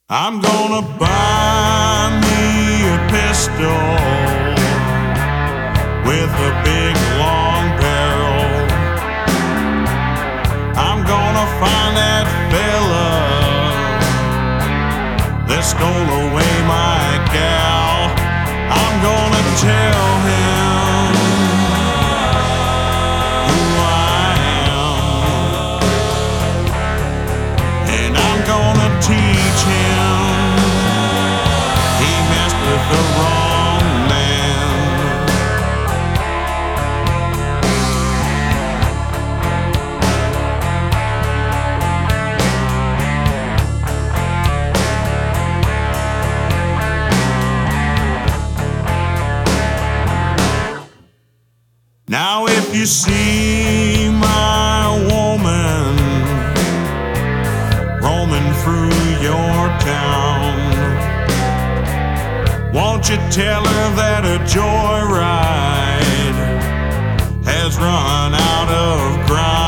I'm gonna buy me a pistol with a big long barrel. I'm gonna find that fella that stole away my gal. I'm gonna tell him who I am, and I'm gonna teach him he messed with the wrong man. Now if you see my woman roaming through your town, won't you tell her that a joyride has run out of ground?